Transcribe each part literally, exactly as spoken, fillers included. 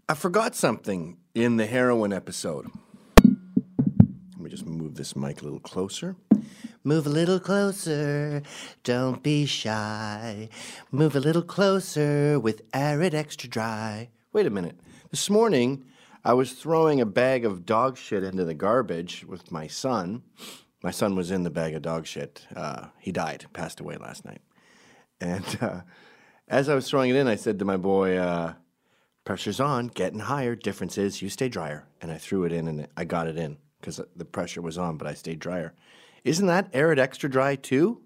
I forgot something in the heroin episode. Let me just move this mic a little closer. Move a little closer, don't be shy. Move a little closer with Arid Extra Dry. Wait a minute. This morning, I was throwing a bag of dog shit into the garbage with my son. My son was in the bag of dog shit. Uh, he died, passed away last night. And uh, as I was throwing it in, I said to my boy, uh, pressure's on, getting higher. Difference is you stay drier. And I threw it in and I got it in because the pressure was on, but I stayed drier. Isn't that Arid Extra Dry too?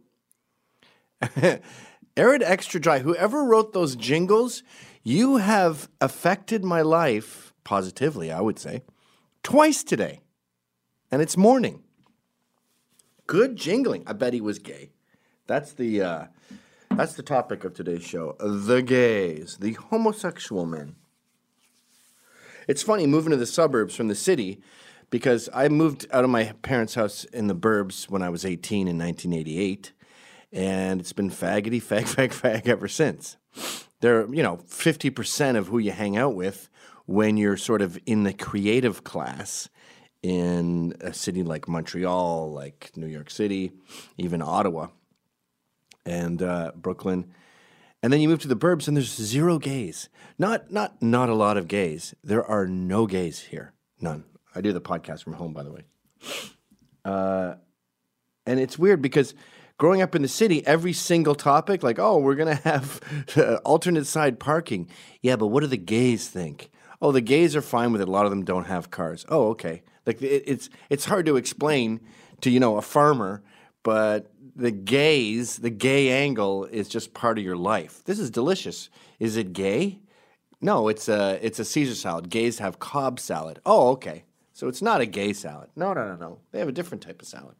Arid Extra Dry, whoever wrote those jingles, you have affected my life positively, I would say, twice today. And it's morning. Good jingling. I bet he was gay. That's the uh, that's the topic of today's show. The gays, the homosexual men. It's funny moving to the suburbs from the city because I moved out of my parents' house in the burbs when I was eighteen in nineteen eighty-eight, and it's been faggoty, fag, fag, fag ever since. They're, you know, fifty percent of who you hang out with when you're sort of in the creative class in a city like Montreal, like New York City, even Ottawa and uh, Brooklyn. And then you move to the burbs and there's zero gays. Not not not a lot of gays. There are no gays here. None. I do the podcast from home, by the way. Uh, and it's weird because growing up in the city, every single topic, like, oh, we're going to have uh, alternate side parking. Yeah, but what do the gays think? Oh, the gays are fine with it. A lot of them don't have cars. Oh, okay. Like it, it's it's hard to explain to, you know, a farmer, but the gays, the gay angle is just part of your life. This is delicious. Is it gay? No, it's a it's a Caesar salad. Gays have Cobb salad. Oh, okay. So it's not a gay salad. No, no, no, no. They have a different type of salad.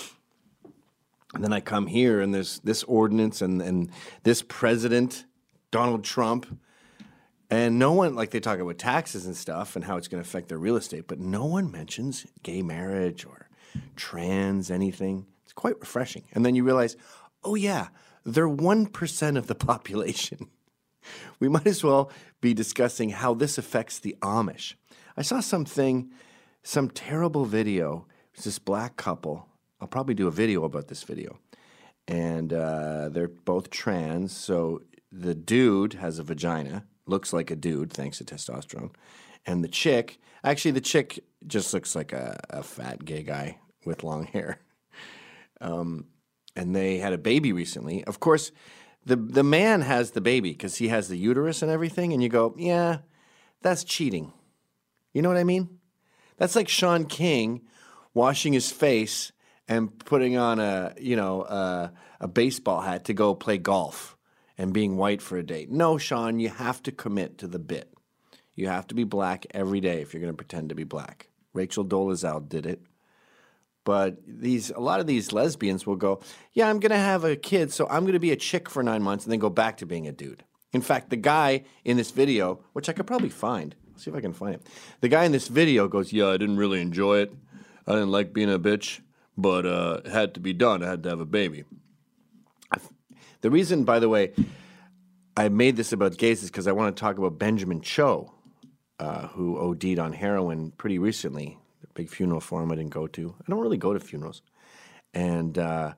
And then I come here and there's this ordinance and, and this president, Donald Trump, and no one, like they talk about taxes and stuff and how it's going to affect their real estate, but no one mentions gay marriage or trans anything. It's quite refreshing. And then you realize, oh yeah, they're one percent of the population. We might as well be discussing how this affects the Amish. I saw something, some terrible video. It's this black couple. I'll probably do a video about this video. And uh, they're both trans. So the dude has a vagina, looks like a dude thanks to testosterone. And the chick, actually the chick just looks like a, a fat gay guy with long hair. Um, and they had a baby recently. Of course, the the man has the baby because he has the uterus and everything. And you go, yeah, that's cheating. You know what I mean? That's like Sean King washing his face and putting on a, you know, a, a baseball hat to go play golf and being white for a date. No, Sean, you have to commit to the bit. You have to be black every day if you're going to pretend to be black. Rachel Dolezal did it. But these, a lot of these lesbians will go, yeah, I'm going to have a kid, so I'm going to be a chick for nine months and then go back to being a dude. In fact, the guy in this video, which I could probably find, let's see if I can find it. The guy in this video goes, yeah, I didn't really enjoy it. I didn't like being a bitch, but uh, it had to be done. I had to have a baby. The reason, by the way, I made this about gays is because I want to talk about Benjamin Cho, uh, who O D'd on heroin pretty recently. Big funeral for him I didn't go to. I don't really go to funerals. And, uh,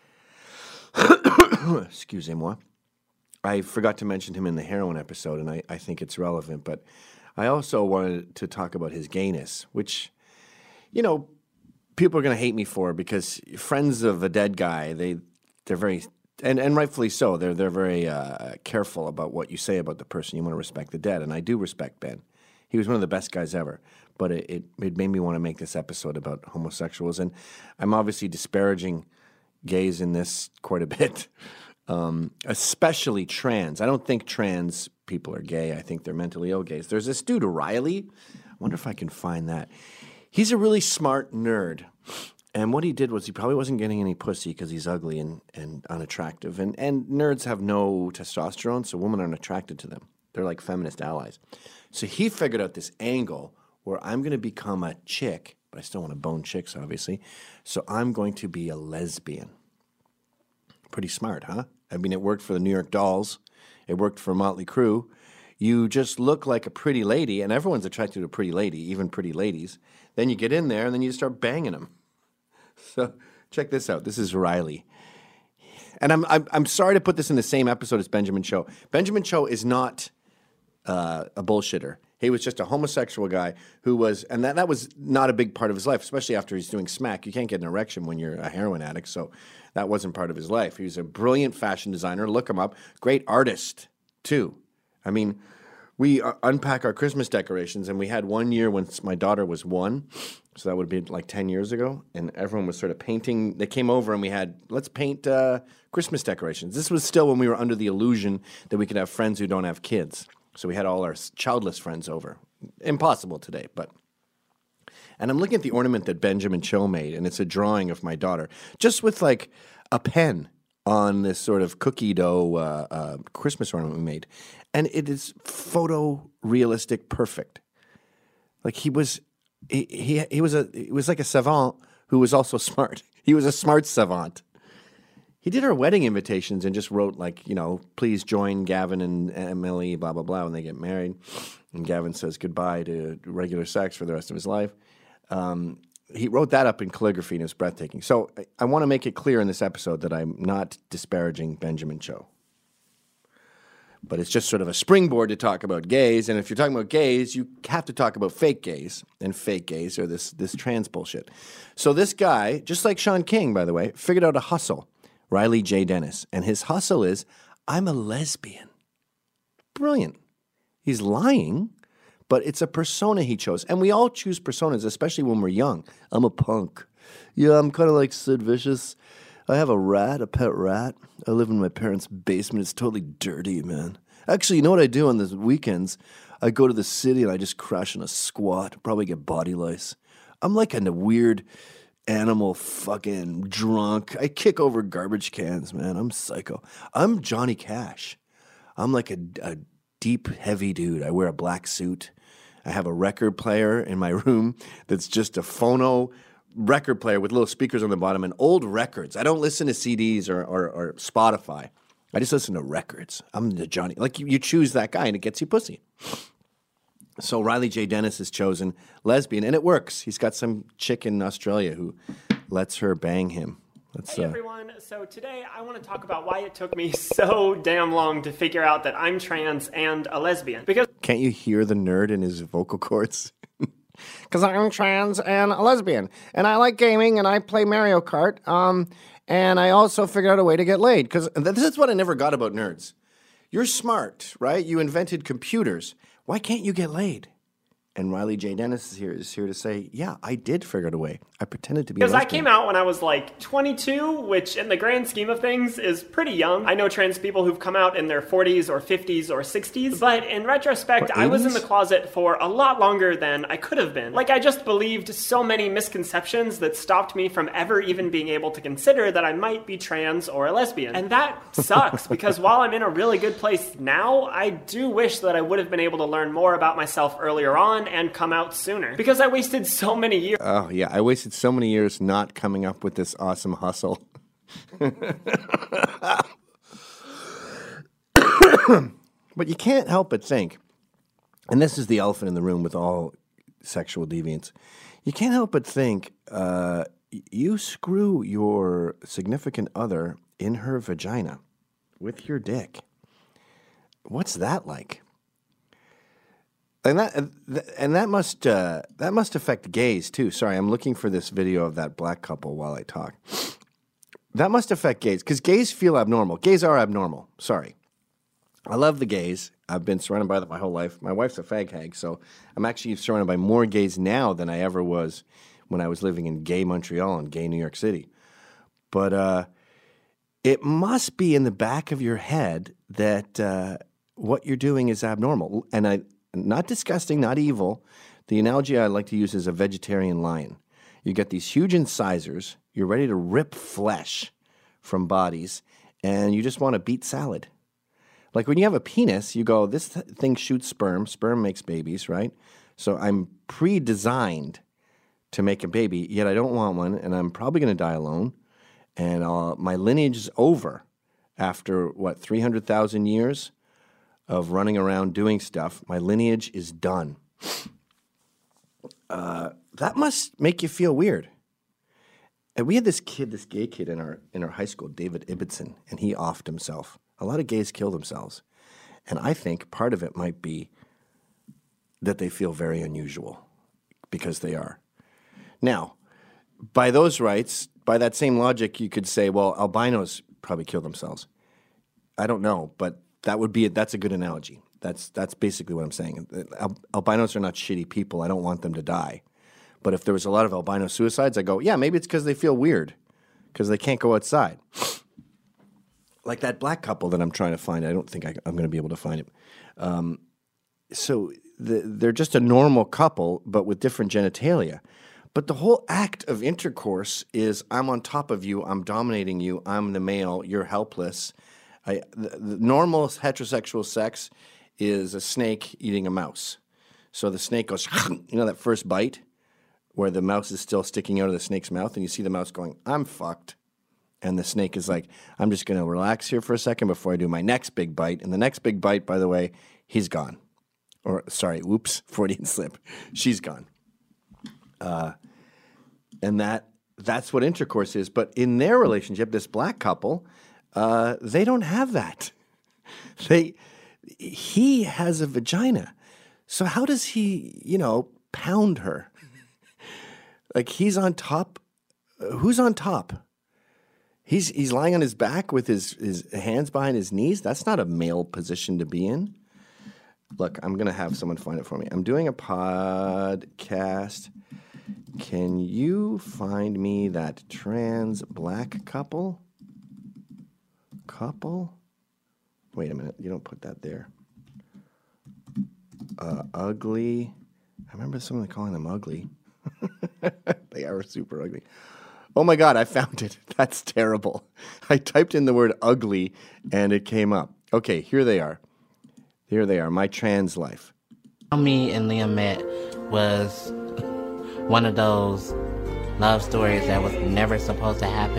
excusez-moi, I forgot to mention him in the heroin episode, and I, I think it's relevant. But I also wanted to talk about his gayness, which, you know, people are going to hate me for because friends of a dead guy, they, they're very, and, and rightfully so, they're, they're very uh, careful about what you say about the person. You want to respect the dead, and I do respect Ben. He was one of the best guys ever. But it, it, it made me want to make this episode about homosexuals. And I'm obviously disparaging gays in this quite a bit, um, especially trans. I don't think trans people are gay. I think they're mentally ill gays. There's this dude, O'Reilly. I wonder if I can find that. He's a really smart nerd. And what he did was he probably wasn't getting any pussy because he's ugly and, and unattractive. And, and nerds have no testosterone, so women aren't attracted to them. They're like feminist allies. So he figured out this angle where I'm going to become a chick, but I still want to bone chicks, obviously. So I'm going to be a lesbian. Pretty smart, huh? I mean, it worked for the New York Dolls. It worked for Motley Crue. You just look like a pretty lady, and everyone's attracted to a pretty lady, even pretty ladies. Then you get in there, and then you start banging them. So check this out. This is Riley. And I'm, I'm, I'm sorry to put this in the same episode as Benjamin Cho. Benjamin Cho is not uh, a bullshitter. He was just a homosexual guy who was, and that, that was not a big part of his life, especially after he's doing smack. You can't get an erection when you're a heroin addict, so that wasn't part of his life. He was a brilliant fashion designer. Look him up. Great artist, too. I mean, we uh, unpack our Christmas decorations, and we had one year when my daughter was one, so that would be like ten years ago, and everyone was sort of painting. They came over, and we had, let's paint uh, Christmas decorations. This was still when we were under the illusion that we could have friends who don't have kids. So we had all our childless friends over. Impossible today, but. And I'm looking at the ornament that Benjamin Cho made, and it's a drawing of my daughter, just with like a pen on this sort of cookie dough uh, uh, Christmas ornament we made. And it is photorealistic perfect. Like he was, he, he, he was a, he was like a savant who was also smart. He was a smart savant. He did our wedding invitations and just wrote like, you know, please join Gavin and Emily, blah, blah, blah, when they get married. And Gavin says goodbye to regular sex for the rest of his life. Um, he wrote that up in calligraphy and it was breathtaking. So I, I want to make it clear in this episode that I'm not disparaging Benjamin Cho. But it's just sort of a springboard to talk about gays. And if you're talking about gays, you have to talk about fake gays. And fake gays are this, this trans bullshit. So this guy, just like Sean King, by the way, figured out a hustle. Riley J. Dennis. And his hustle is, I'm a lesbian. Brilliant. He's lying, but it's a persona he chose. And we all choose personas, especially when we're young. I'm a punk. Yeah, I'm kind of like Sid Vicious. I have a rat, a pet rat. I live in my parents' basement. It's totally dirty, man. Actually, you know what I do on the weekends? I go to the city and I just crash in a squat, probably get body lice. I'm like a weird animal fucking drunk. I kick over garbage cans, man. I'm psycho. I'm Johnny Cash. I'm like a, a deep, heavy dude. I wear a black suit. I have a record player in my room that's just a phono record player with little speakers on the bottom and old records. I don't listen to C Ds or, or, or Spotify. I just listen to records. I'm the Johnny. Like you, you choose that guy and it gets you pussy. So Riley J. Dennis has chosen lesbian, and it works. He's got some chick in Australia who lets her bang him. Let's, hey uh, everyone, so today I want to talk about why it took me so damn long to figure out that I'm trans and a lesbian. Because can't you hear the nerd in his vocal cords? Because I'm trans and a lesbian, and I like gaming, and I play Mario Kart, um, and I also figured out a way to get laid. Because this is what I never got about nerds. You're smart, right? You invented computers. Why can't you get laid? And Riley J. Dennis is here, is here to say, yeah, I did figure it away. I pretended to be a Because I lesbian. came out when I was like twenty-two, which in the grand scheme of things is pretty young. I know trans people who've come out in their forties or fifties or sixties, but in retrospect, Or I was in eighties? the closet for a lot longer than I could have been. Like, I just believed so many misconceptions that stopped me from ever even being able to consider that I might be trans or a lesbian. And that sucks, because while I'm in a really good place now, I do wish that I would have been able to learn more about myself earlier on and come out sooner. Because I wasted so many years. Oh, yeah. I wasted so many years not coming up with this awesome hustle. But you can't help but think, and this is the elephant in the room with all sexual deviants, you can't help but think uh, you screw your significant other in her vagina with your dick. What's that like? And that and that must uh, that must affect gays too. Sorry, I'm looking for this video of that black couple while I talk. That must affect gays because gays feel abnormal. Gays are abnormal. Sorry, I love the gays. I've been surrounded by them my whole life. My wife's a fag hag, so I'm actually surrounded by more gays now than I ever was when I was living in gay Montreal and gay New York City. But uh, it must be in the back of your head that uh, what you're doing is abnormal, and I. Not disgusting, not evil. The analogy I like to use is a vegetarian lion. You get these huge incisors, you're ready to rip flesh from bodies, and you just want to beat salad. Like when you have a penis, you go, this th- thing shoots sperm. Sperm makes babies, right? So I'm pre-designed to make a baby, yet I don't want one, and I'm probably going to die alone. And uh, my lineage is over after, what, three hundred thousand years of running around doing stuff. My lineage is done. Uh, that must make you feel weird. And we had this kid, this gay kid in our in our high school, David Ibbotson, and he offed himself. A lot of gays kill themselves. And I think part of it might be that they feel very unusual because they are. Now, by those rights, by that same logic, you could say, well, albinos probably kill themselves. I don't know, but that would be a, that's a good analogy. That's that's basically what I'm saying. Al- albinos are not shitty people. I don't want them to die. But if there was a lot of albino suicides, I go, yeah, maybe it's because they feel weird because they can't go outside. Like that black couple that I'm trying to find. I don't think I, I'm going to be able to find it. Um, so the, they're just a normal couple, but with different genitalia. But the whole act of intercourse is I'm on top of you, I'm dominating you, I'm the male, you're helpless. I, the, the normal heterosexual sex is a snake eating a mouse. So the snake goes, you know that first bite where the mouse is still sticking out of the snake's mouth and you see the mouse going, I'm fucked. And the snake is like, I'm just going to relax here for a second before I do my next big bite. And the next big bite, by the way, he's gone. Or, sorry, whoops, Freudian slip. She's gone. Uh, and that that's what intercourse is. But in their relationship, this black couple, uh, they don't have that. They he has a vagina. So how does he, you know, pound her? Like he's on top. Who's on top? He's he's lying on his back with his, his hands behind his knees. That's not a male position to be in. Look, I'm going to have someone find it for me. I'm doing a podcast. Can you find me that trans black couple? Couple? Wait a minute. You don't put that there. Uh, ugly. I remember someone calling them ugly. They are super ugly. Oh my God, I found it. That's terrible. I typed in the word ugly and it came up. Okay, here they are. Here they are, my trans life. How me and Liam met was one of those love stories that was never supposed to happen.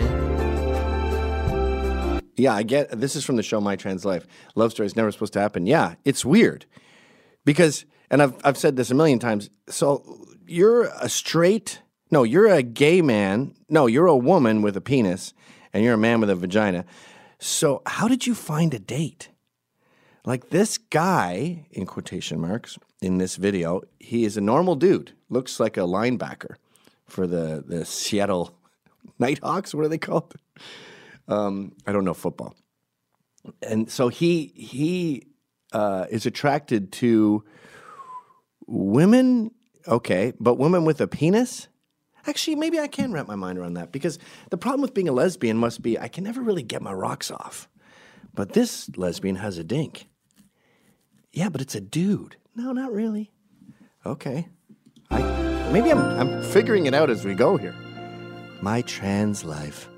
Yeah, I get, this is from the show My Trans Life. Love stories never supposed to happen. Yeah, it's weird. Because, and I've I've said this a million times, so you're a straight, no, you're a gay man, no, you're a woman with a penis, and you're a man with a vagina. So how did you find a date? Like this guy, in quotation marks, in this video, he is a normal dude. Looks like a linebacker for the, the Seattle Nighthawks. What are they called? Um, I don't know football. And so he he uh, is attracted to women, okay, but women with a penis? Actually, maybe I can wrap my mind around that because the problem with being a lesbian must be I can never really get my rocks off. But this lesbian has a dink. Yeah, but it's a dude. No, not really. Okay. I maybe I'm I'm figuring it out as we go here. My trans life.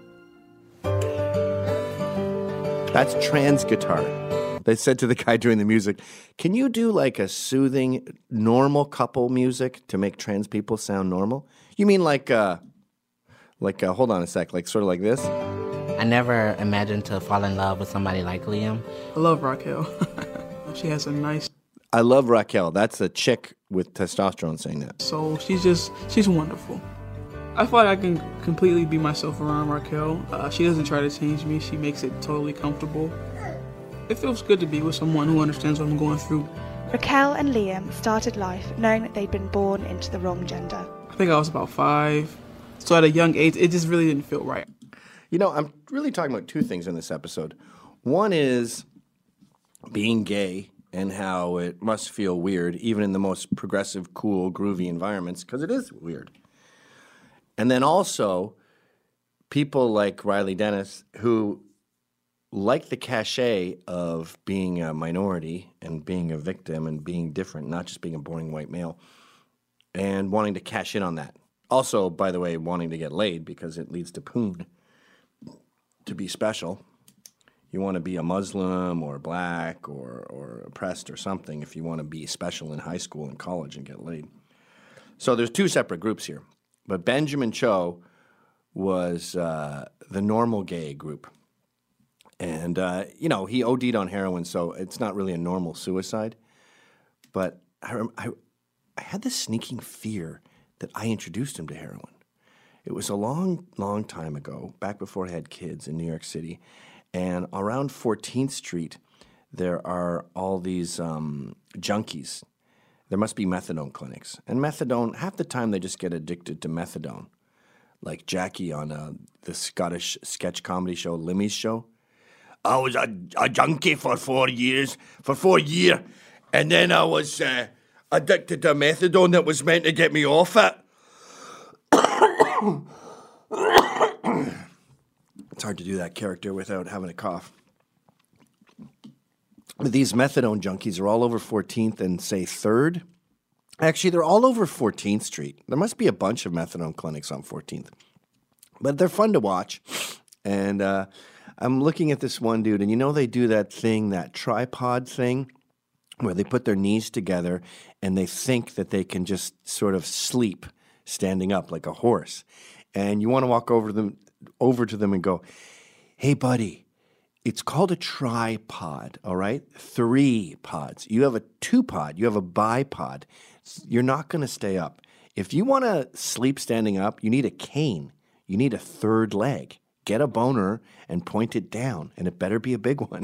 That's trans guitar. They said to the guy doing the music, can you do like a soothing, normal couple music to make trans people sound normal? You mean like, uh, like uh, hold on a sec, like sort of like this? I never imagined to fall in love with somebody like Liam. I love Raquel. She has a nice I love Raquel. That's a chick with testosterone saying that. soul. She's just, she's wonderful. I feel like I can completely be myself around Raquel. Uh, she doesn't try to change me. She makes it totally comfortable. It feels good to be with someone who understands what I'm going through. Raquel and Liam started life knowing that they'd been born into the wrong gender. I think I was about five. So at a young age, it just really didn't feel right. You know, I'm really talking about two things in this episode. One is being gay and how it must feel weird, even in the most progressive, cool, groovy environments, because it is weird. And then also, people like Riley Dennis, who like the cachet of being a minority and being a victim and being different, not just being a boring white male, and wanting to cash in on that. Also, by the way, wanting to get laid because it leads to poon. To be special, you want to be a Muslim or black or, or oppressed or something if you want to be special in high school and college and get laid. So there's two separate groups here. But Benjamin Cho was uh, the normal gay group. And, uh, you know, he O D'd on heroin, so it's not really a normal suicide. But I, rem- I, I had this sneaking fear that I introduced him to heroin. It was a long, long time ago, back before I had kids in New York City. And around fourteenth Street, there are all these um, junkies. There must be methadone clinics. And methadone, half the time they just get addicted to methadone. Like Jackie on uh, the Scottish sketch comedy show, Limmy's Show. I was a, a junkie for four years, for four years, and then I was uh, addicted to methadone that was meant to get me off it. It's hard to do that character without having a cough. But these methadone junkies are all over fourteenth and, say, third. Actually, they're all over fourteenth Street. There must be a bunch of methadone clinics on fourteenth. But they're fun to watch. And uh, I'm looking at this one dude, and you know they do that thing, that tripod thing, where they put their knees together and they think that they can just sort of sleep standing up like a horse. And you want to walk over to them, over to them and go, hey, buddy, it's called a tripod, all right? Three pods. You have a two-pod. You have a bipod. You're not going to stay up. If you want to sleep standing up, you need a cane. You need a third leg. Get a boner and point it down, and it better be a big one.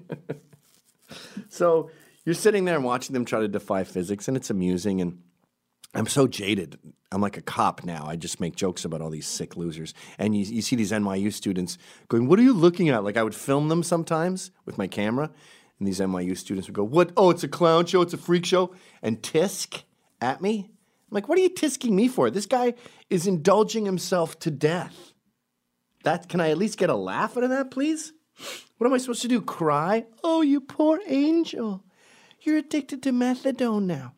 So you're sitting there and watching them try to defy physics, and it's amusing, and I'm so jaded. I'm like a cop now. I just make jokes about all these sick losers. And you, you see these N Y U students going, what are you looking at? Like I would film them sometimes with my camera, and these N Y U students would go, what? Oh, it's a clown show. It's a freak show. And tisk at me. I'm like, what are you tisking me for? This guy is indulging himself to death. That, can I at least get a laugh out of that, please? What am I supposed to do, cry? Oh, you poor angel. You're addicted to methadone now.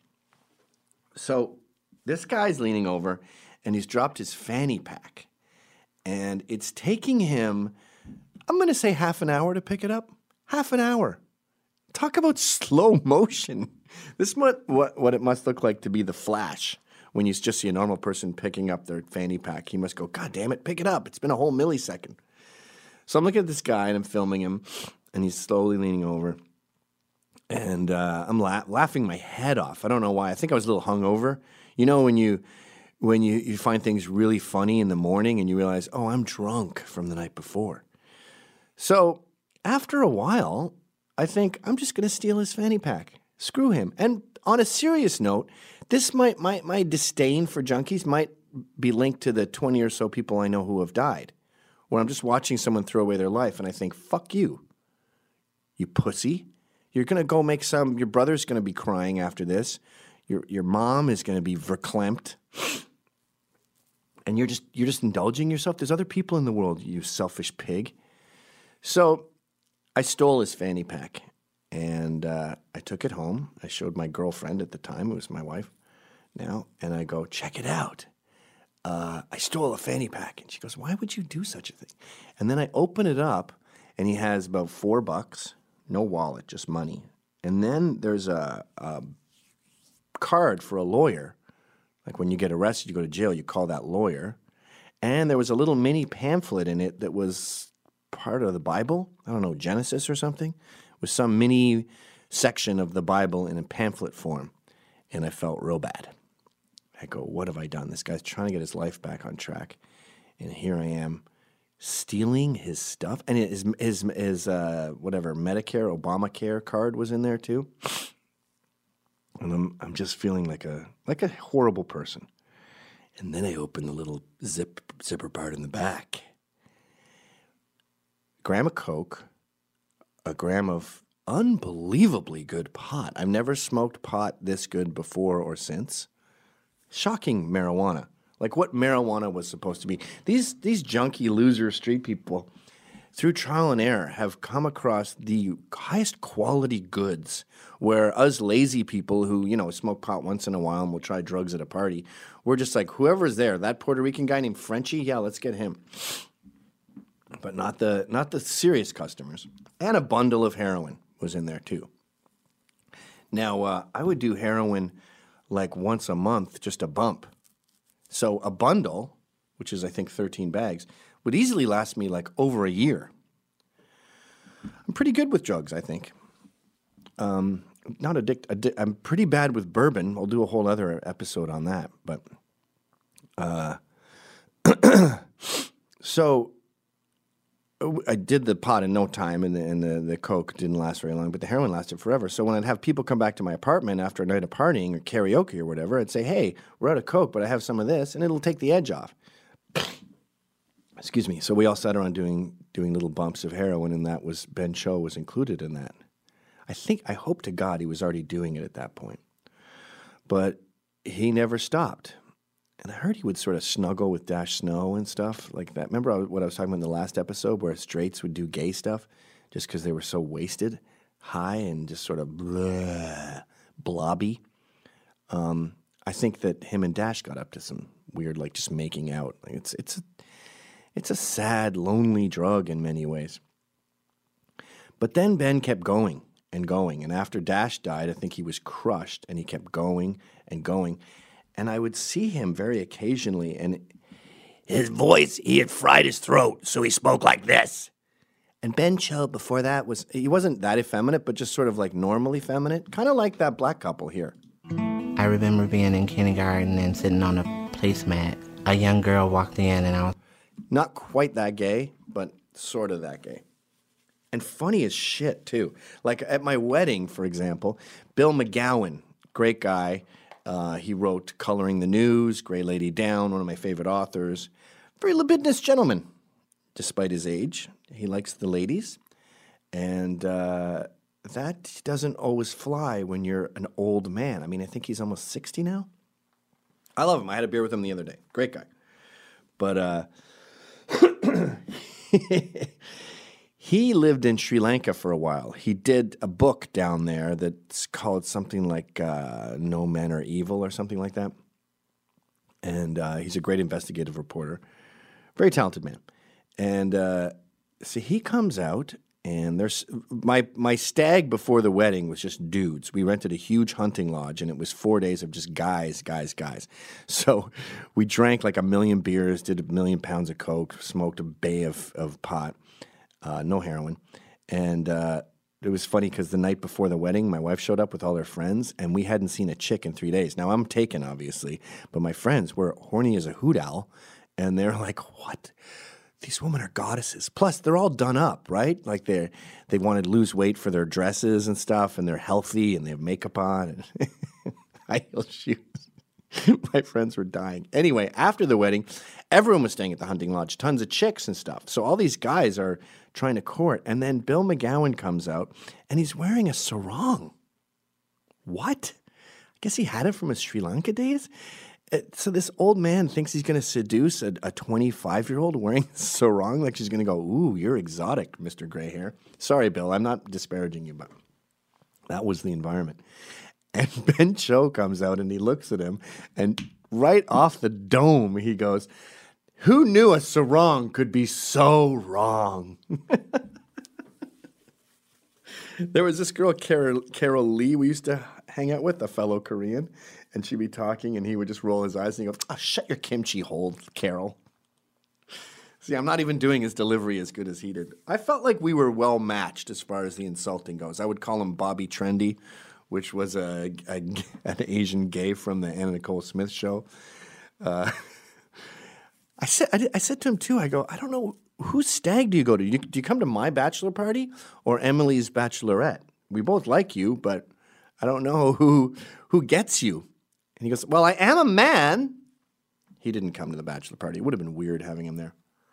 So this guy's leaning over, and he's dropped his fanny pack. And it's taking him, I'm going to say half an hour to pick it up. Half an hour. Talk about slow motion. This is what, what, what it must look like to be the Flash. When you just see a normal person picking up their fanny pack, he must go, God damn it, pick it up. It's been a whole millisecond. So I'm looking at this guy, and I'm filming him, and he's slowly leaning over. And uh, I'm la- laughing my head off. I don't know why. I think I was a little hungover. You know when you when you, you find things really funny in the morning, and you realize, oh, I'm drunk from the night before. So after a while, I think I'm just going to steal his fanny pack. Screw him. And on a serious note, this might my my disdain for junkies might be linked to the twenty or so people I know who have died, where I'm just watching someone throw away their life, and I think, fuck you, you pussy. You're going to go make some, your brother's going to be crying after this. Your your mom is going to be verklempt. And you're just you're just indulging yourself. There's other people in the world, you selfish pig. So I stole his fanny pack, and uh, I took it home. I showed my girlfriend at the time, who was my wife now, and I go, check it out. Uh, I stole a fanny pack. And she goes, why would you do such a thing? And then I open it up, and he has about four bucks. No wallet, just money. And then there's a, a card for a lawyer. Like when you get arrested, you go to jail, you call that lawyer. And there was a little mini pamphlet in it that was part of the Bible. I don't know, Genesis or something. It was some mini section of the Bible in a pamphlet form. And I felt real bad. I go, what have I done? This guy's trying to get his life back on track. And here I am, stealing his stuff, and his his his uh, whatever Medicare, Obamacare card was in there too. And I'm I'm just feeling like a like a horrible person. And then I open the little zip zipper part in the back. A gram of coke, a gram of unbelievably good pot. I've never smoked pot this good before or since. Shocking marijuana. Like what marijuana was supposed to be. These these junky loser street people, through trial and error, have come across the highest quality goods, where us lazy people who, you know, smoke pot once in a while and will try drugs at a party, we're just like, whoever's there, that Puerto Rican guy named Frenchie, yeah, let's get him. But not the not the serious customers. And a bundle of heroin was in there too. Now, uh, I would do heroin like once a month, just a bump. So a bundle, which is I think thirteen bags, would easily last me like over a year. I'm pretty good with drugs, I think. Um, not addict. Addi- I'm pretty bad with bourbon. I'll do a whole other episode on that. But uh, so I did the pot in no time, and the, and the the coke didn't last very long, but the heroin lasted forever. So when I'd have people come back to my apartment after a night of partying or karaoke or whatever, I'd say, "Hey, we're out of coke, but I have some of this," and it'll take the edge off. Excuse me. So we all sat around doing doing little bumps of heroin, and that was Ben Cho was included in that. I think, I hope to God he was already doing it at that point. But he never stopped. And I heard he would sort of snuggle with Dash Snow and stuff like that. Remember what I was talking about in the last episode where straights would do gay stuff just because they were so wasted, high, and just sort of blah, blobby? Um, I think that him and Dash got up to some weird, like, just making out. Like it's, it's, a, it's a sad, lonely drug in many ways. But then Ben kept going. And going. And after Dash died, I think he was crushed, and he kept going and going. And I would see him very occasionally, and his voice, he had fried his throat, so he spoke like this. And Ben Cho, before that, was he wasn't that effeminate, but just sort of like normally feminine, kind of like that black couple here. I remember being in kindergarten and sitting on a placemat. A young girl walked in, and I was... Not quite that gay, but sort of that gay. And funny as shit, too. Like at my wedding, for example, Bill McGowan, great guy. Uh, he wrote Coloring the News, Grey Lady Down, one of my favorite authors. Very libidinous gentleman, despite his age. He likes the ladies. And uh, that doesn't always fly when you're an old man. I mean, I think he's almost sixty now. I love him. I had a beer with him the other day. Great guy. But... Uh, he lived in Sri Lanka for a while. He did a book down there that's called something like uh, No Men Are Evil or something like that. And uh, he's a great investigative reporter. Very talented man. And uh, so he comes out, and there's my my stag before the wedding was just dudes. We rented a huge hunting lodge, and it was four days of just guys, guys, guys. So we drank like a million beers, did a million pounds of coke, smoked a bay of, of pot. Uh, no heroin. And uh, it was funny because the night before the wedding, my wife showed up with all her friends, and we hadn't seen a chick in three days. Now, I'm taken, obviously, but my friends were horny as a hoot owl, and they're like, what? These women are goddesses. Plus, they're all done up, right? Like they they want to lose weight for their dresses and stuff, and they're healthy, and they have makeup on, and high heel shoes. My friends were dying. Anyway, after the wedding, everyone was staying at the hunting lodge, tons of chicks and stuff. So all these guys are trying to court. And then Bill McGowan comes out, and he's wearing a sarong. What? I guess he had it from his Sri Lanka days? So this old man thinks he's going to seduce a, a twenty-five-year-old wearing a sarong, like she's going to go, ooh, you're exotic, Mister Gray Hair. Sorry, Bill, I'm not disparaging you, but that was the environment. And Ben Cho comes out, and he looks at him, and right off the dome, he goes, who knew a sarong could be so wrong? There was this girl, Carol, Carol Lee, we used to hang out with, a fellow Korean, and she'd be talking, and he would just roll his eyes, and he'd go, oh, shut your kimchi hole, Carol. See, I'm not even doing his delivery as good as he did. I felt like we were well matched as far as the insulting goes. I would call him Bobby Trendy, which was a, a an Asian gay from the Anna Nicole Smith show. Uh, I said I, I said to him, too, I go, I don't know, whose stag do you go to? Do you, do you come to my bachelor party or Emily's bachelorette? We both like you, but I don't know who who gets you. And he goes, well, I am a man. He didn't come to the bachelor party. It would have been weird having him there.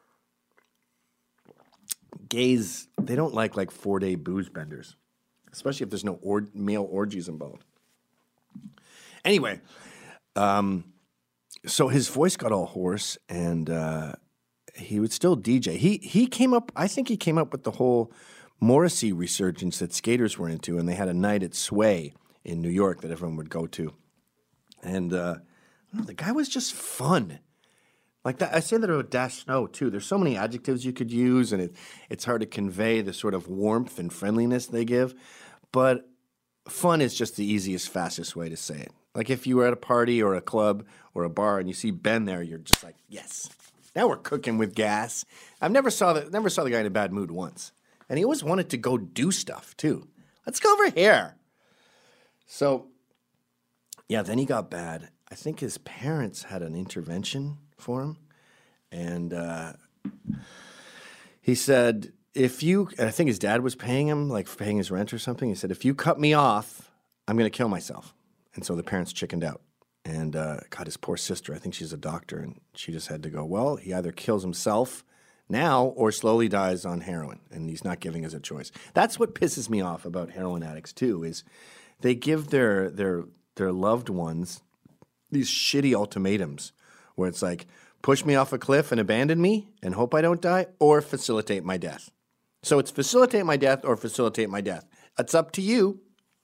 Gays, they don't like like four-day booze benders, especially if there's no or- male orgies involved. Anyway, um, so his voice got all hoarse, and uh, he would still D J. He he came up, I think he came up with the whole Morrissey resurgence that skaters were into, and they had a night at Sway in New York that everyone would go to. And uh, I don't know, the guy was just fun. Like that, I say that about Dash Snow, too. There's so many adjectives you could use, and it, it's hard to convey the sort of warmth and friendliness they give. But fun is just the easiest, fastest way to say it. Like if you were at a party or a club or a bar and you see Ben there, you're just like, yes, now we're cooking with gas. I've never saw the, never saw the guy in a bad mood once. And he always wanted to go do stuff, too. Let's go over here. So, yeah, then he got bad. I think his parents had an intervention for him. And uh, he said, if you, and I think his dad was paying him, like paying his rent or something. He said, if you cut me off, I'm going to kill myself. And so the parents chickened out. And uh, God, his poor sister, I think she's a doctor, and she just had to go, well, he either kills himself now or slowly dies on heroin, and he's not giving us a choice. That's what pisses me off about heroin addicts, too, is they give their their their loved ones these shitty ultimatums where it's like, push me off a cliff and abandon me and hope I don't die, or facilitate my death. So it's facilitate my death or facilitate my death. It's up to you.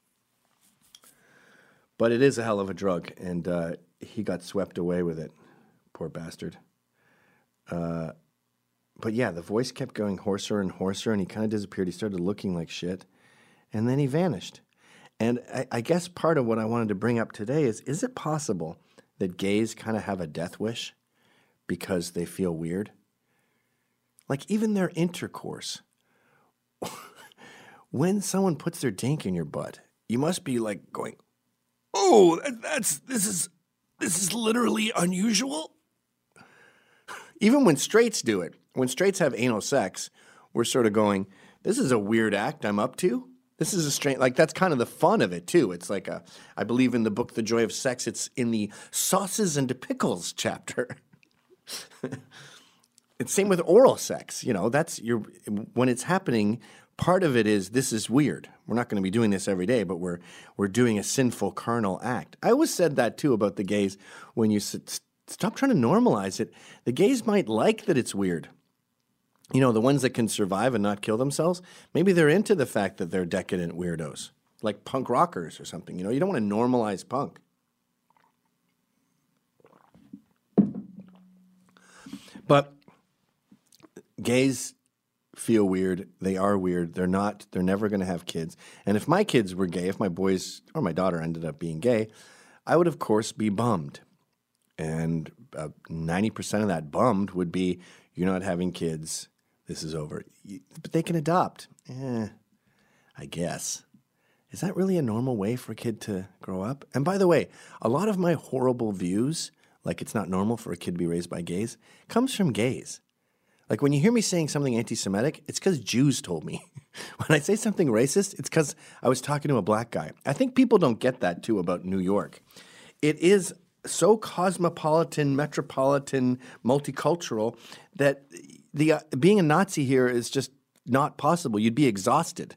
But it is a hell of a drug, and uh, he got swept away with it. Poor bastard. Uh, but yeah, the voice kept going hoarser and hoarser, and he kind of disappeared. He started looking like shit, and then he vanished. And I, I guess part of what I wanted to bring up today is, is it possible that gays kind of have a death wish because they feel weird? Like even their intercourse. When someone puts their dink in your butt, you must be like going, oh, that's this is this is literally unusual. Even when straights do it, when straights have anal sex, we're sort of going, this is a weird act I'm up to. This is a strange, like that's kind of the fun of it too. It's like a, I believe in the book The Joy of Sex, it's in the sauces and pickles chapter. It's same with oral sex. You know, that's your, when it's happening, part of it is this is weird. We're not going to be doing this every day, but we're we're doing a sinful carnal act. I always said that too about the gays. When you s- stop trying to normalize it, the gays might like that it's weird. You know, the ones that can survive and not kill themselves, maybe they're into the fact that they're decadent weirdos, like punk rockers or something. You know, you don't want to normalize punk. But gays feel weird. They are weird. They're not, they're never going to have kids. And if my kids were gay, if my boys or my daughter ended up being gay, I would, of course, be bummed. And uh, ninety percent of that bummed would be, you're not having kids. This is over. But they can adopt. Eh, I guess. Is that really a normal way for a kid to grow up? And by the way, a lot of my horrible views, like it's not normal for a kid to be raised by gays, comes from gays. Like when you hear me saying something anti-Semitic, it's because Jews told me. When I say something racist, it's because I was talking to a black guy. I think people don't get that too about New York. It is so cosmopolitan, metropolitan, multicultural that the uh, being a Nazi here is just not possible. You'd be exhausted.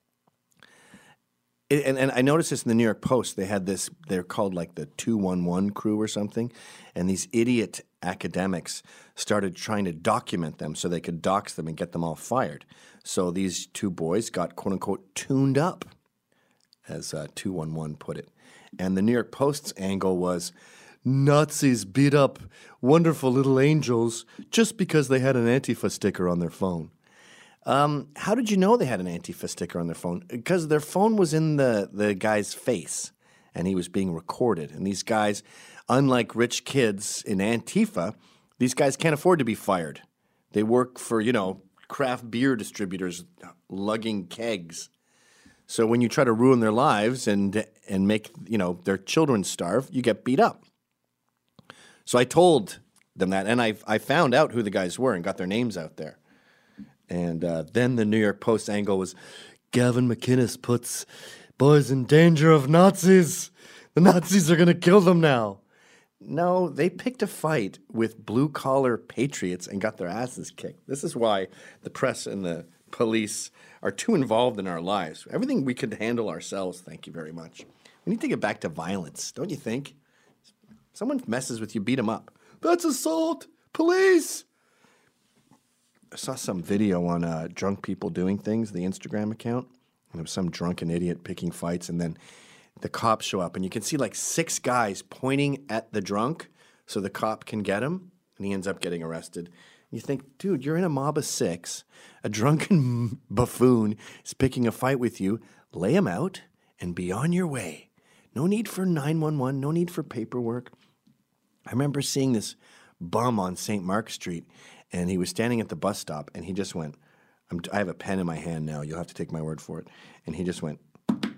It, and, and I noticed this in the New York Post. They had this, they're called like the two one one crew or something, and these idiot academics started trying to document them so they could dox them and get them all fired. So these two boys got, quote-unquote, tuned up, as uh, two one one put it. And the New York Post's angle was, Nazis beat up wonderful little angels just because they had an Antifa sticker on their phone. Um, how did you know they had an Antifa sticker on their phone? Because their phone was in the, the guy's face, and he was being recorded. And these guys, unlike rich kids in Antifa, these guys can't afford to be fired. They work for, you know, craft beer distributors lugging kegs. So when you try to ruin their lives and and make, you know, their children starve, you get beat up. So I told them that, and I I found out who the guys were and got their names out there. And uh, then the New York Post angle was, Gavin McInnes puts boys in danger of Nazis. The Nazis are going to kill them now. No, they picked a fight with blue-collar patriots and got their asses kicked. This is why the press and the police are too involved in our lives. Everything we could handle ourselves, thank you very much. We need to get back to violence, don't you think? Someone messes with you, beat them up. That's assault! Police! I saw some video on uh, drunk people doing things, the Instagram account. And there was some drunken idiot picking fights, and then the cops show up, and you can see like six guys pointing at the drunk so the cop can get him, and he ends up getting arrested. And you think, dude, you're in a mob of six. A drunken buffoon is picking a fight with you. Lay him out and be on your way. No need for nine one one, no need for paperwork. I remember seeing this bum on Saint Mark Street, and he was standing at the bus stop, and he just went, I'm, I have a pen in my hand now. You'll have to take my word for it. And he just went,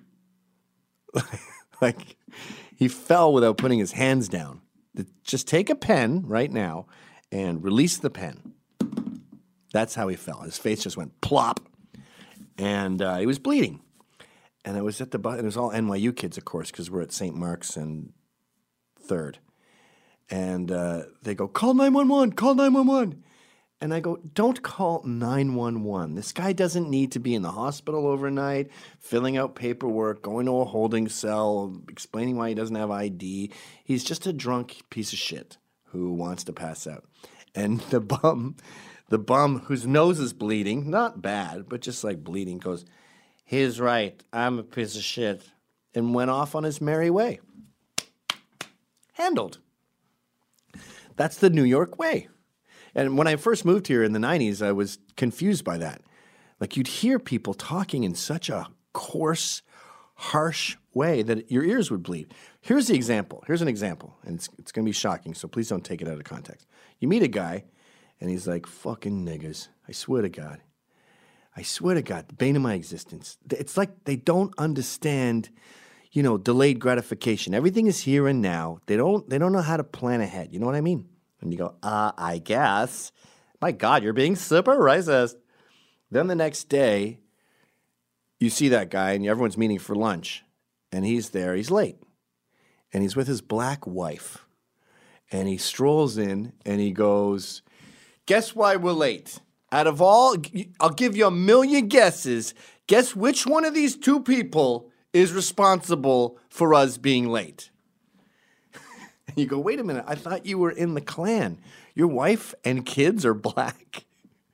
like, he fell without putting his hands down. Just take a pen right now and release the pen. That's how he fell. His face just went plop, and uh, he was bleeding. And I was at the bus, and it was all N Y U kids, of course, because we're at Saint Mark's and Third. And uh, they go, call nine one one, call nine one one. And I go, don't call nine one one. This guy doesn't need to be in the hospital overnight, filling out paperwork, going to a holding cell, explaining why he doesn't have I D. He's just a drunk piece of shit who wants to pass out. And the bum, the bum whose nose is bleeding, not bad, but just like bleeding, goes, he's right, I'm a piece of shit, and went off on his merry way. Handled. That's the New York way. And when I first moved here in the nineties, I was confused by that. Like, you'd hear people talking in such a coarse, harsh way that your ears would bleed. Here's the example. Here's an example, and it's, it's going to be shocking, so please don't take it out of context. You meet a guy, and he's like, fucking niggas. I swear to God. I swear to God, the bane of my existence. It's like they don't understand, you know, delayed gratification. Everything is here and now. They don't, they don't know how to plan ahead. You know what I mean? And you go, uh, I guess. My God, you're being super racist. Then the next day, you see that guy, and everyone's meeting for lunch. And he's there. He's late. And he's with his black wife. And he strolls in, and he goes, guess why we're late? Out of all, I'll give you a million guesses. Guess which one of these two people is responsible for us being late? And you go, wait a minute, I thought you were in the Klan. Your wife and kids are black.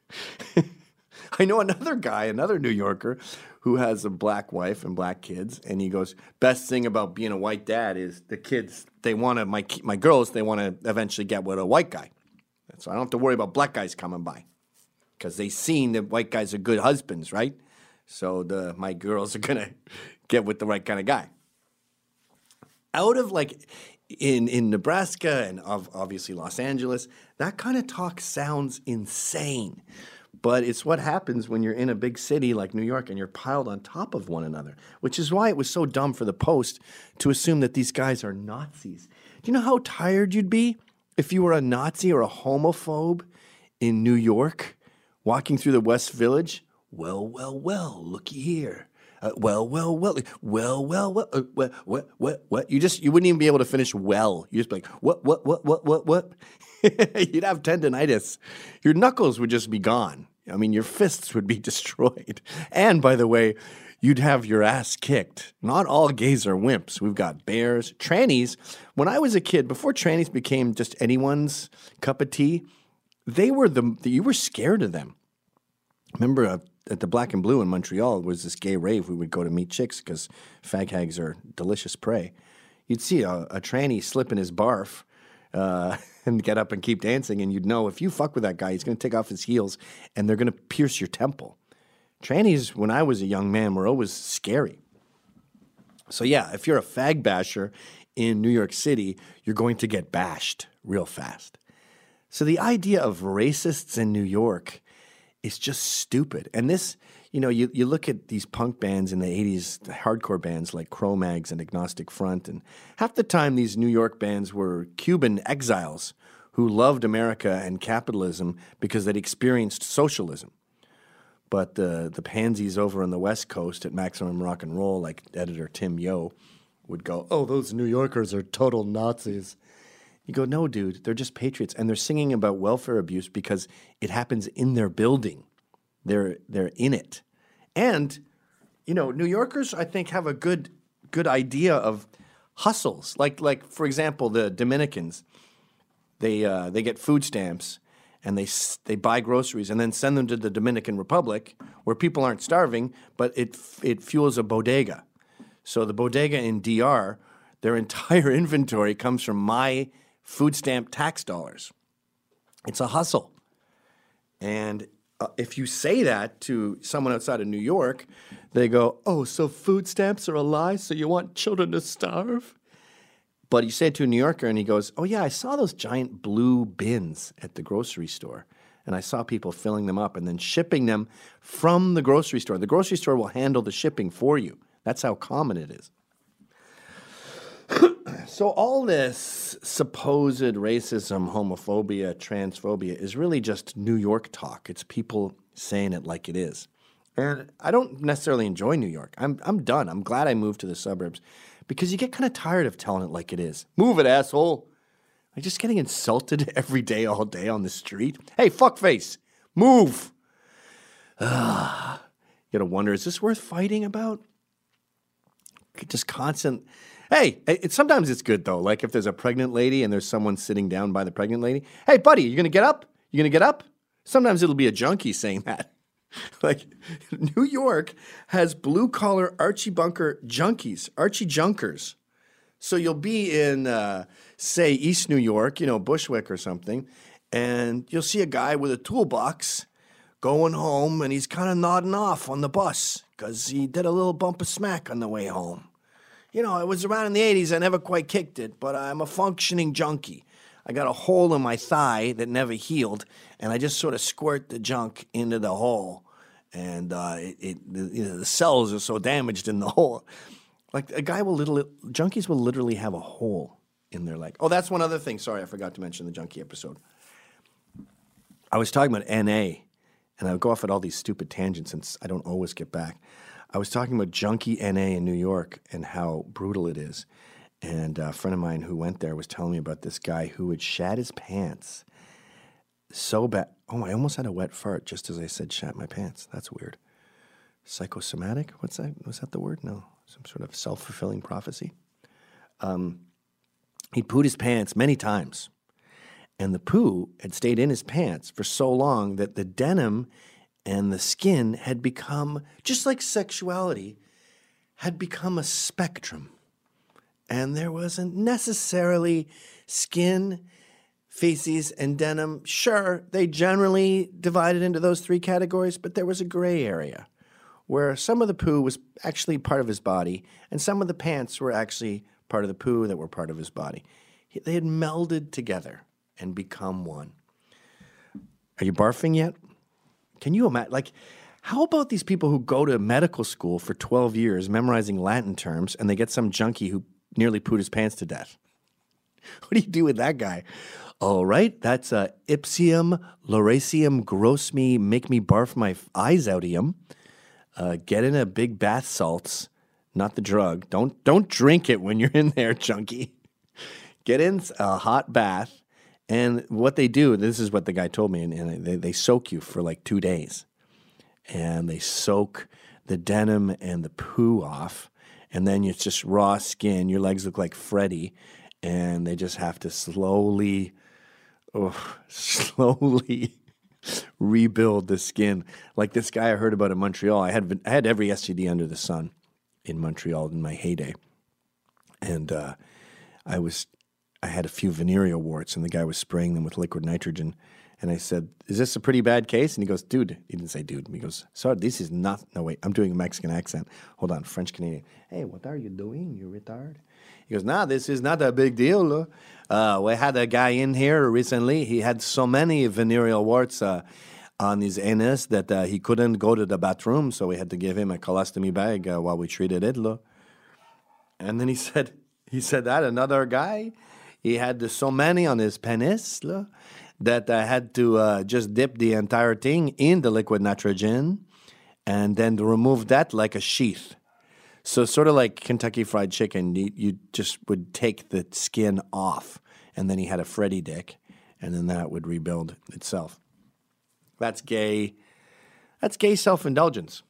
I know another guy, another New Yorker, who has a black wife and black kids, and he goes, best thing about being a white dad is the kids, they want to, my my girls, they want to eventually get with a white guy. So I don't have to worry about black guys coming by because they've seen that white guys are good husbands, right? So the my girls are going to get with the right kind of guy. Out of like... In in Nebraska and obviously Los Angeles, that kind of talk sounds insane. But it's what happens when you're in a big city like New York and you're piled on top of one another, which is why it was so dumb for the Post to assume that these guys are Nazis. Do you know how tired you'd be if you were a Nazi or a homophobe in New York walking through the West Village? Well, well, well, looky here. Uh, well, well, well, well, well, well, uh, what, what, what, what? You just, you wouldn't even be able to finish well. You just be like, what, what, what, what, what, what? You'd have tendinitis. Your knuckles would just be gone. I mean, your fists would be destroyed. And by the way, you'd have your ass kicked. Not all gays are wimps. We've got bears, trannies. When I was a kid, before trannies became just anyone's cup of tea, they were the, you were scared of them. Remember, uh, at the Black and Blue in Montreal was this gay rave. We would go to meet chicks because fag hags are delicious prey. You'd see a, a tranny slip in his barf uh, and get up and keep dancing, and you'd know if you fuck with that guy, he's going to take off his heels, and they're going to pierce your temple. Trannies, when I was a young man, were always scary. So yeah, if you're a fag basher in New York City, you're going to get bashed real fast. So the idea of racists in New York is just stupid. And this, you know, you, you look at these punk bands in the eighties, the hardcore bands like Cro-Mags and Agnostic Front, and half the time these New York bands were Cuban exiles who loved America and capitalism because they'd experienced socialism. But the the pansies over on the West Coast at Maximum Rock and Roll, like editor Tim Yo, would go, oh, those New Yorkers are total Nazis. You go, no, dude, they're just patriots, and they're singing about welfare abuse because it happens in their building. They're they're in it. And, you know, New Yorkers, I think, have a good good idea of hustles. Like, like for example, the Dominicans, they uh, they get food stamps, and they they buy groceries and then send them to the Dominican Republic where people aren't starving, but it it fuels a bodega. So the bodega in D R, their entire inventory comes from my food stamp tax dollars. It's a hustle. And uh, if you say that to someone outside of New York, they go, oh, so food stamps are a lie, so you want children to starve? But you say it to a New Yorker, and he goes, oh, yeah, I saw those giant blue bins at the grocery store. And I saw people filling them up and then shipping them from the grocery store. The grocery store will handle the shipping for you. That's how common it is. So all this supposed racism, homophobia, transphobia is really just New York talk. It's people saying it like it is. And I don't necessarily enjoy New York. I'm I'm done. I'm glad I moved to the suburbs because you get kind of tired of telling it like it is. Move it, asshole. Like just getting insulted every day, all day on the street. Hey, fuckface, move. Ugh. You gotta wonder, is this worth fighting about? Just constant. Hey, it, sometimes it's good though. Like if there's a pregnant lady and there's someone sitting down by the pregnant lady. Hey, buddy, you gonna get up? You gonna get up? Sometimes it'll be a junkie saying that. Like New York has blue collar Archie Bunker junkies, Archie Junkers. So you'll be in, uh, say, East New York, you know, Bushwick or something, and you'll see a guy with a toolbox going home, and he's kind of nodding off on the bus because he did a little bump of smack on the way home. You know, it was around in the eighties. I never quite kicked it, but I'm a functioning junkie. I got a hole in my thigh that never healed, and I just sort of squirt the junk into the hole, and uh, it, it the, you know, the cells are so damaged in the hole. Like a guy will literally, junkies will literally have a hole in their leg. Oh, that's one other thing. Sorry, I forgot to mention the junkie episode. I was talking about N A, and I would go off at all these stupid tangents since I don't always get back. I was talking about junkie N A in New York and how brutal it is. And a friend of mine who went there was telling me about this guy who would shat his pants so bad. Oh, I almost had a wet fart just as I said shat my pants. That's weird. Psychosomatic? What's that? Was that the word? No. Some sort of self-fulfilling prophecy. Um, he'd pooed his pants many times. And the poo had stayed in his pants for so long that the denim and the skin had become, just like sexuality, had become a spectrum. And there wasn't necessarily skin, feces, and denim. Sure, they generally divided into those three categories, but there was a gray area where some of the poo was actually part of his body, and some of the pants were actually part of the poo that were part of his body. They had melded together and become one. Are you barfing yet? Can you imagine? Like, how about these people who go to medical school for twelve years memorizing Latin terms, and they get some junkie who nearly pooed his pants to death? What do you do with that guy? All right, that's uh, ipsium, lorasium, gross me, make me barf my eyes outium. Uh, get in a big bath salts, not the drug. Don't don't drink it when you're in there, junkie. Get in a hot bath, and what they do, this is what the guy told me, and, and they, they soak you for like two days. And they soak the denim and the poo off, and then it's just raw skin. Your legs look like Freddy, and they just have to slowly, oh, slowly rebuild the skin. Like this guy I heard about in Montreal. I had I had every S T D under the sun in Montreal in my heyday, and uh, I was I had a few venereal warts, and the guy was spraying them with liquid nitrogen. And I said, "Is this a pretty bad case?" And he goes, "Dude," he didn't say "dude." He goes, "Sorry, this is not." No, wait, I'm doing a Mexican accent. Hold on, French Canadian. Hey, what are you doing, you retard? He goes, "Nah, this is not a big deal. Uh, we had a guy in here recently. He had so many venereal warts uh, on his anus that uh, he couldn't go to the bathroom, so we had to give him a colostomy bag uh, while we treated it." Lo. And then he said, he said that another guy, he had so many on his penis lo, that I had to uh, just dip the entire thing in the liquid nitrogen and then remove that like a sheath. So sort of like Kentucky Fried Chicken, you, you just would take the skin off, and then he had a Freddy dick, and then that would rebuild itself. That's gay. That's gay self-indulgence.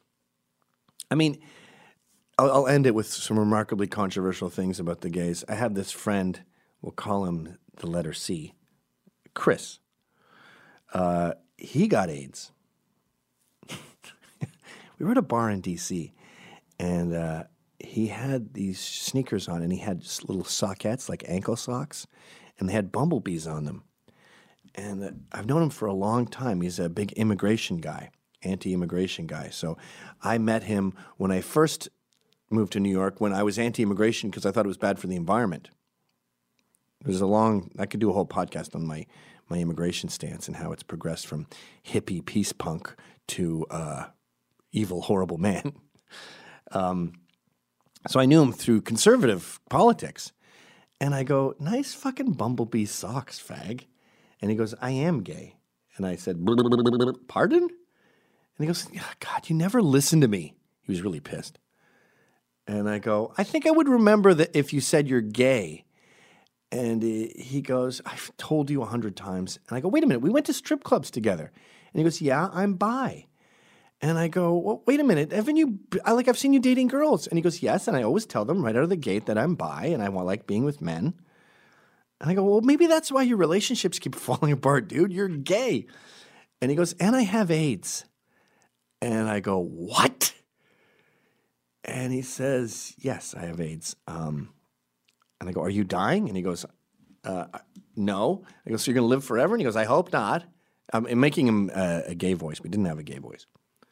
I mean, I'll, I'll end it with some remarkably controversial things about the gays. I have this friend, we'll call him the letter C, Chris. Uh, he got AIDS. We were at a bar in D C, and uh, he had these sneakers on, and he had just little sockettes, like ankle socks, and they had bumblebees on them. And uh, I've known him for a long time. He's a big immigration guy, anti-immigration guy. So I met him when I first moved to New York, when I was anti-immigration because I thought it was bad for the environment. There's a long, I could do a whole podcast on my, my immigration stance and how it's progressed from hippie peace punk to uh, evil, horrible man. um, so I knew him through conservative politics. And I go, nice fucking bumblebee socks, fag. And he goes, I am gay. And I said, pardon? And he goes, God, you never listen to me. He was really pissed. And I go, I think I would remember that if you said you're gay. And he goes, I've told you a hundred times. And I go, wait a minute, we went to strip clubs together. And he goes, yeah, I'm bi. And I go, well, wait a minute, haven't you, I like, I've seen you dating girls. And he goes, yes, and I always tell them right out of the gate that I'm bi and I want like being with men. And I go, well, maybe that's why your relationships keep falling apart, dude. You're gay. And he goes, and I have AIDS. And I go, what? And he says, yes, I have AIDS. Um, and I go, are you dying? And he goes, uh, no. I go, so you're going to live forever? And he goes, I hope not. I'm making him uh, a gay voice. We didn't have a gay voice.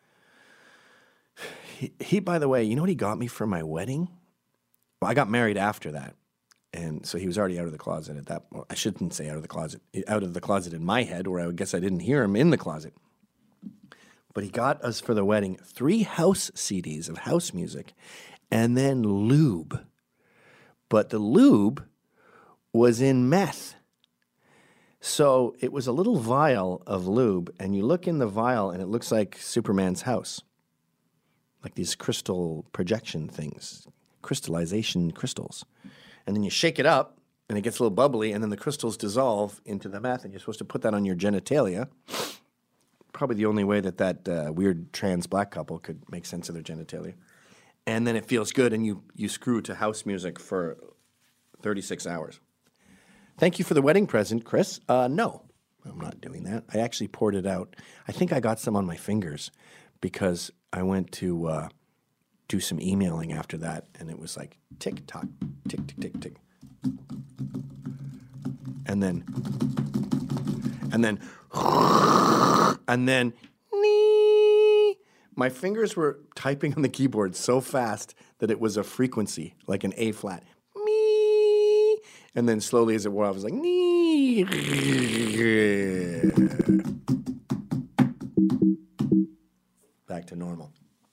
He, he, by the way, you know what he got me for my wedding? Well, I got married after that. And so he was already out of the closet at that point. Well, I shouldn't say out of the closet. Out of the closet in my head, or I guess I didn't hear him in the closet. But he got us for the wedding three house C Ds of house music and then lube. But the lube was in meth. So it was a little vial of lube, and you look in the vial, and it looks like Superman's house. Like these crystal projection things, crystallization crystals. And then you shake it up, and it gets a little bubbly, and then the crystals dissolve into the meth, and you're supposed to put that on your genitalia. Probably the only way that that uh, weird trans black couple could make sense of their genitalia. And then it feels good, and you, you screw to house music for thirty-six hours. Thank you for the wedding present, Chris. Uh, no, I'm not doing that. I actually poured it out. I think I got some on my fingers because I went to uh, do some emailing after that, and it was like tick-tock, tick-tick-tick-tick. And then, and then, and then, nee. My fingers were typing on the keyboard so fast that it was a frequency, like an A flat. Me. And then slowly as it wore, I was like, nee. Back to normal.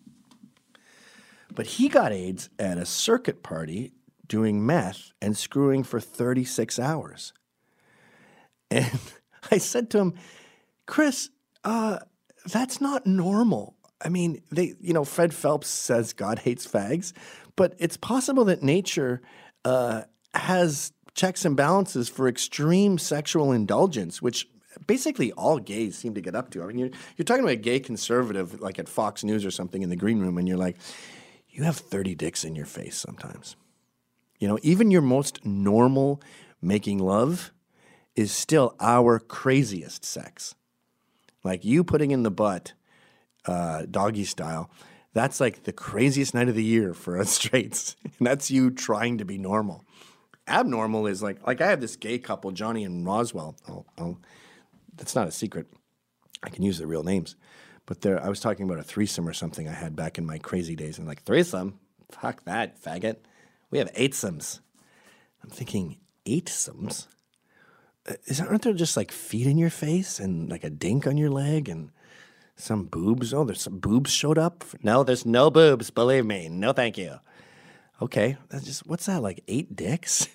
But he got AIDS at a circuit party doing meth and screwing for thirty-six hours. And I said to him, Chris, uh, that's not normal. I mean, they, you know, Fred Phelps says God hates fags, but it's possible that nature uh, has checks and balances for extreme sexual indulgence, which basically all gays seem to get up to. I mean, you're, you're talking about a gay conservative like at Fox News or something in the green room, and you're like, you have thirty dicks in your face sometimes. You know, even your most normal making love is still our craziest sex. Like you putting in the butt, uh, doggy style, that's like the craziest night of the year for us straights. And that's you trying to be normal. Abnormal is like, like I have this gay couple, Johnny and Roswell. Oh, oh, that's not a secret. I can use their real names. But there, I was talking about a threesome or something I had back in my crazy days. And like, threesome? Fuck that, faggot. We have eightsomes. I'm thinking, eightsomes? Is, aren't there just like feet in your face and like a dink on your leg and some boobs? Oh, there's some boobs showed up? No, there's no boobs, believe me. No, thank you. Okay, that's just, what's that, like eight dicks?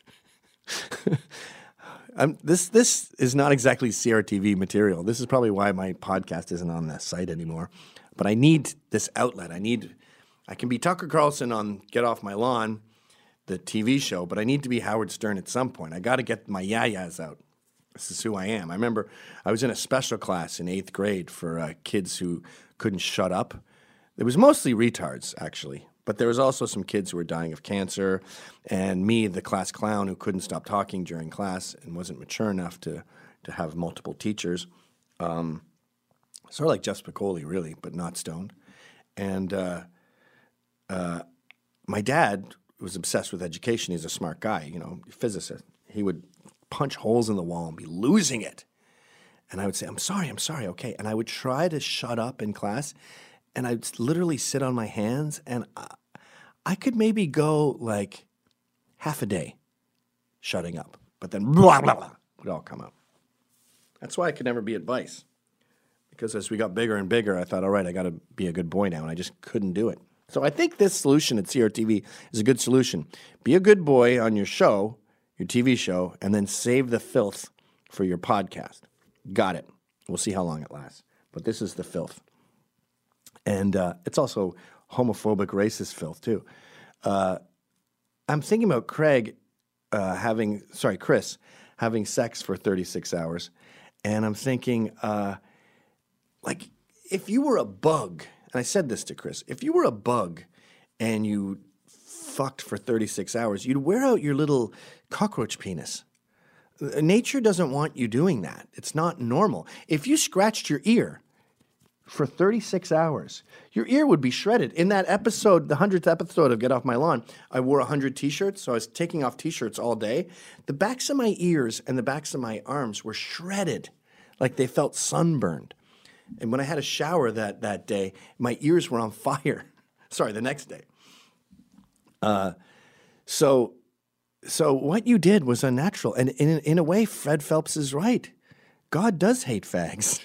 I'm, this this is not exactly C R T V material. This is probably why my podcast isn't on that site anymore. But I need this outlet. I need, I can be Tucker Carlson on Get Off My Lawn, the T V show, but I need to be Howard Stern at some point. I got to get my yayas out. This is who I am. I remember I was in a special class in eighth grade for uh, kids who couldn't shut up. It was mostly retards, actually. But there was also some kids who were dying of cancer, and me, the class clown who couldn't stop talking during class and wasn't mature enough to, to have multiple teachers. Um, sort of like Jeff Spicoli, really, but not stoned. And uh, uh, my dad was obsessed with education. He's a smart guy, you know, physicist. He would punch holes in the wall and be losing it. And I would say, I'm sorry, I'm sorry, okay. And I would try to shut up in class, and I'd literally sit on my hands, and I, I could maybe go like half a day shutting up. but then blah, blah, blah, would all come out. That's why I could never be at Vice. Because as we got bigger and bigger, I thought, all right, I got to be a good boy now, and I just couldn't do it. So I think this solution at C R T V is a good solution. Be a good boy on your show, your T V show, and then save the filth for your podcast. Got it. We'll see how long it lasts. But this is the filth. And uh, it's also homophobic, racist filth, too. Uh, I'm thinking about Craig uh, having, sorry, Chris, having sex for thirty-six hours. And I'm thinking, uh, like, if you were a bug, and I said this to Chris, if you were a bug and you fucked for thirty-six hours, you'd wear out your little cockroach penis. Nature doesn't want you doing that. It's not normal. If you scratched your ear for thirty-six hours, your ear would be shredded. In that episode, the hundredth episode of Get Off My Lawn, I wore one hundred T-shirts, so I was taking off T-shirts all day. The backs of my ears and the backs of my arms were shredded, like they felt sunburned. And when I had a shower that, that day, my ears were on fire. Sorry, the next day. Uh, so, so what you did was unnatural. And in, in a way, Fred Phelps is right. God does hate fags.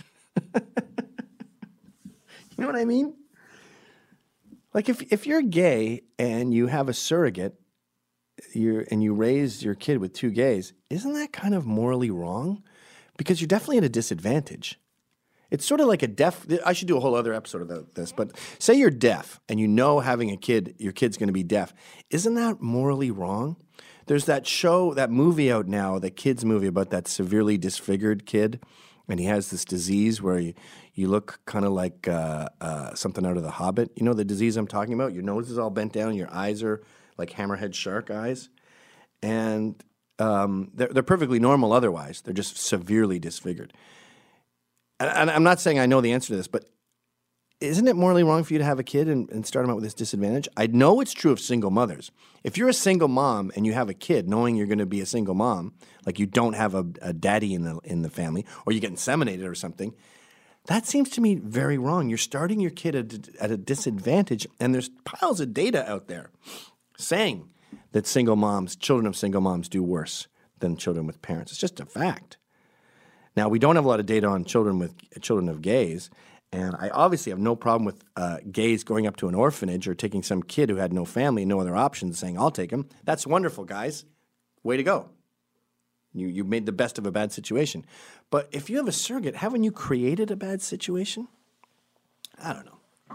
You know what I mean? Like if if you're gay and you have a surrogate, you're, and you raise your kid with two gays, isn't that kind of morally wrong? Because you're definitely at a disadvantage. It's sort of like a deaf, I should do a whole other episode of this, but say you're deaf and you know having a kid, your kid's going to be deaf. Isn't that morally wrong? There's that show, that movie out now, the kids movie about that severely disfigured kid, and he has this disease where you, you look kind of like uh, uh, something out of The Hobbit. You know the disease I'm talking about? Your nose is all bent down, your eyes are like hammerhead shark eyes. And um, they're, they're perfectly normal otherwise. They're just severely disfigured. And I'm not saying I know the answer to this, but isn't it morally wrong for you to have a kid and, and start them out with this disadvantage? I know it's true of single mothers. If you're a single mom and you have a kid, knowing you're going to be a single mom, like you don't have a, a daddy in the in the family, or you get inseminated or something, that seems to me very wrong. You're starting your kid at, at a disadvantage, and there's piles of data out there saying that single moms, children of single moms, do worse than children with parents. It's just a fact. Now, we don't have a lot of data on children with children of gays, and I obviously have no problem with uh, gays going up to an orphanage or taking some kid who had no family and no other options saying, I'll take him. That's wonderful, guys. Way to go. You you made the best of a bad situation. But if you have a surrogate, haven't you created a bad situation? I don't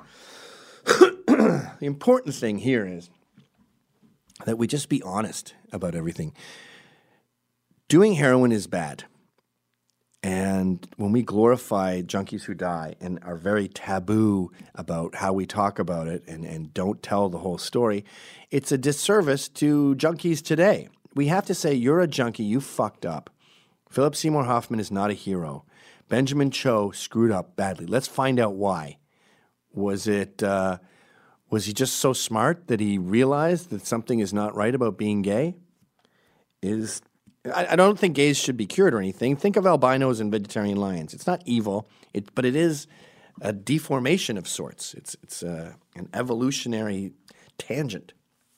know. The important thing here is that we just be honest about everything. Doing heroin is bad. And when we glorify junkies who die and are very taboo about how we talk about it and, and don't tell the whole story, it's a disservice to junkies today. We have to say, you're a junkie, you fucked up. Philip Seymour Hoffman is not a hero. Benjamin Cho screwed up badly. Let's find out why. Was it, uh, was he just so smart that he realized that something is not right about being gay? Is... I, I don't think gays should be cured or anything. Think of albinos and vegetarian lions. It's not evil, it, but it is a deformation of sorts. It's it's uh, an evolutionary tangent.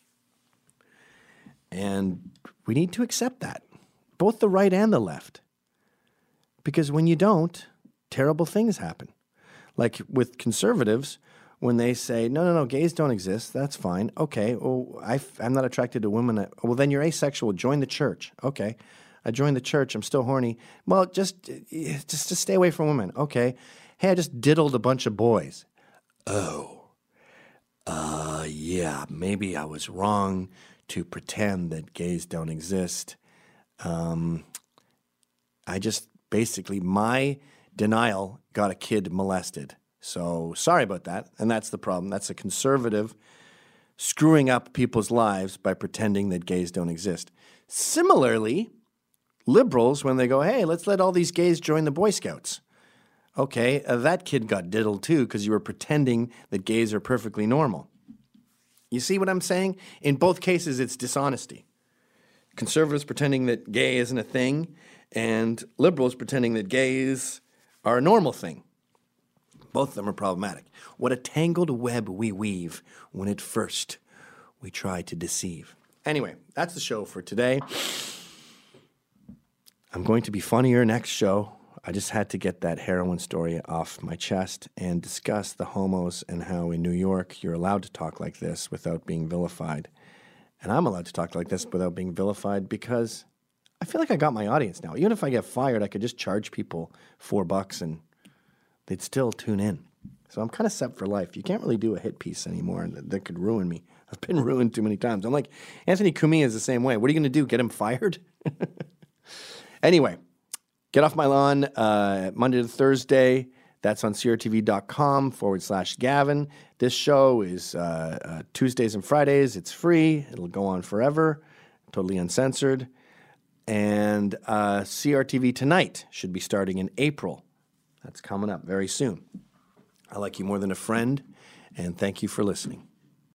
And we need to accept that, both the right and the left. Because when you don't, terrible things happen. Like with conservatives, when they say, no, no, no, gays don't exist, that's fine. Okay, well, I, I'm not attracted to women. Well, then you're asexual. Join the church. Okay, I joined the church. I'm still horny. Well, just, just, just stay away from women. Okay. Hey, I just diddled a bunch of boys. Oh, uh, yeah, maybe I was wrong to pretend that gays don't exist. Um, I just, basically, my denial got a kid molested. So sorry about that, and that's the problem. That's a conservative screwing up people's lives by pretending that gays don't exist. Similarly, liberals, when they go, hey, let's let all these gays join the Boy Scouts. Okay, uh, that kid got diddled too because you were pretending that gays are perfectly normal. You see what I'm saying? In both cases, it's dishonesty. Conservatives pretending that gay isn't a thing, and liberals pretending that gays are a normal thing. Both of them are problematic. What a tangled web we weave when at first we try to deceive. Anyway, that's the show for today. I'm going to be funnier next show. I just had to get that heroin story off my chest and discuss the homos and how in New York you're allowed to talk like this without being vilified. And I'm allowed to talk like this without being vilified because I feel like I got my audience now. Even if I get fired, I could just charge people four bucks and they'd still tune in. So I'm kind of set for life. You can't really do a hit piece anymore that, that could ruin me. I've been ruined too many times. I'm like, Anthony Cumia is the same way. What are you going to do, get him fired? Anyway, get off my lawn uh, Monday to Thursday. That's on crtv.com forward slash Gavin. This show is uh, uh, Tuesdays and Fridays. It's free. It'll go on forever, totally uncensored. And uh, C R T V Tonight should be starting in April. That's coming up very soon. I like you more than a friend, and thank you for listening.